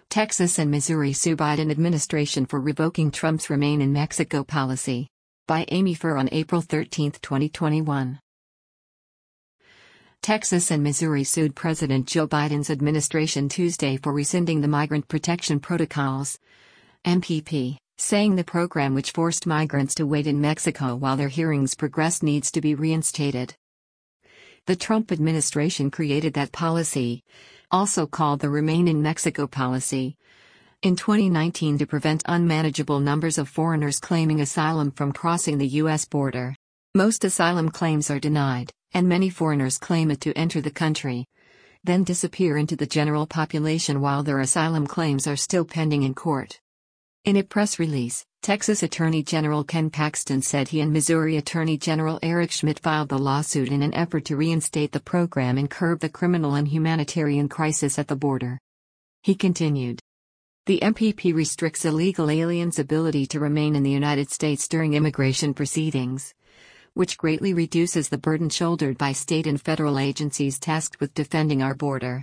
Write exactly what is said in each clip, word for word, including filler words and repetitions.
Texas and Missouri sue Biden administration for revoking Trump's Remain in Mexico policy. By Amy Furr on April thirteenth, twenty twenty-one. Texas and Missouri sued President Joe Biden's administration Tuesday for rescinding the Migrant Protection Protocols, M P P, saying the program which forced migrants to wait in Mexico while their hearings progressed needs to be reinstated. The Trump administration created that policy, also called the Remain in Mexico policy, in twenty nineteen to prevent unmanageable numbers of foreigners claiming asylum from crossing the U S border. Most asylum claims are denied, and many foreigners claim it to enter the country, then disappear into the general population while their asylum claims are still pending in court. In a press release, Texas Attorney General Ken Paxton said he and Missouri Attorney General Eric Schmitt filed the lawsuit in an effort to reinstate the program and curb the criminal and humanitarian crisis at the border. He continued. The M P P restricts illegal aliens' ability to remain in the United States during immigration proceedings, which greatly reduces the burden shouldered by state and federal agencies tasked with defending our border.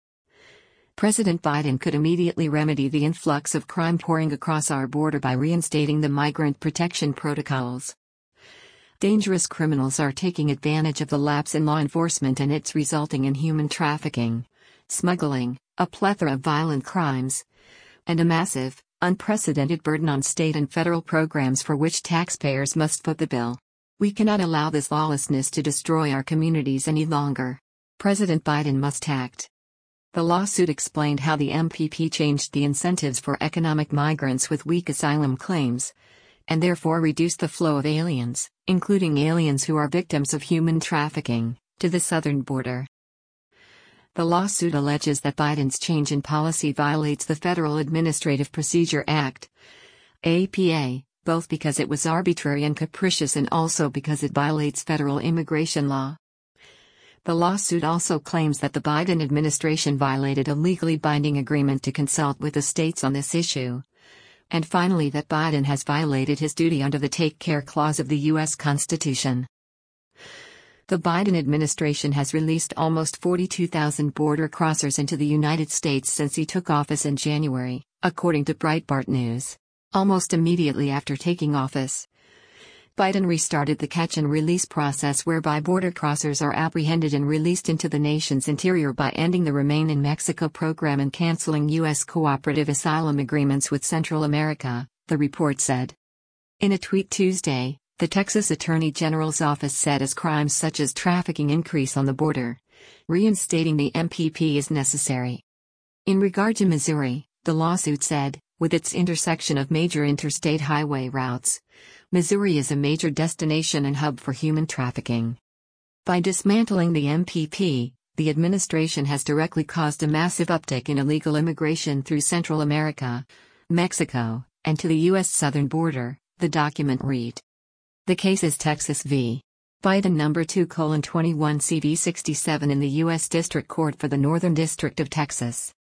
President Biden could immediately remedy the influx of crime pouring across our border by reinstating the Migrant Protection Protocols. Dangerous criminals are taking advantage of the lapse in law enforcement, and it's resulting in human trafficking, smuggling, a plethora of violent crimes, and a massive, unprecedented burden on state and federal programs for which taxpayers must foot the bill. We cannot allow this lawlessness to destroy our communities any longer. President Biden must act. The lawsuit explained how the M P P changed the incentives for economic migrants with weak asylum claims, and therefore reduced the flow of aliens, including aliens who are victims of human trafficking, to the southern border. The lawsuit alleges that Biden's change in policy violates the Federal Administrative Procedure Act, A P A, both because it was arbitrary and capricious and also because it violates federal immigration law. The lawsuit also claims that the Biden administration violated a legally binding agreement to consult with the states on this issue. And finally, that Biden has violated his duty under the Take Care Clause of the U S Constitution. The Biden administration has released almost forty-two thousand border crossers into the United States since he took office in January, according to Breitbart News. Almost immediately after taking office, Biden restarted the catch and release process whereby border crossers are apprehended and released into the nation's interior by ending the Remain in Mexico program and canceling U S cooperative asylum agreements with Central America, the report said. In a tweet Tuesday, the Texas Attorney General's office said as crimes such as trafficking increase on the border, reinstating the M P P is necessary. In regard to Missouri, the lawsuit said, with its intersection of major interstate highway routes, Missouri is a major destination and hub for human trafficking. By dismantling the M P P, the administration has directly caused a massive uptick in illegal immigration through Central America, Mexico, and to the U S southern border, the document read. The case is Texas v. Biden number two colon twenty-one C V sixty-seven in the U S District Court for the Northern District of Texas.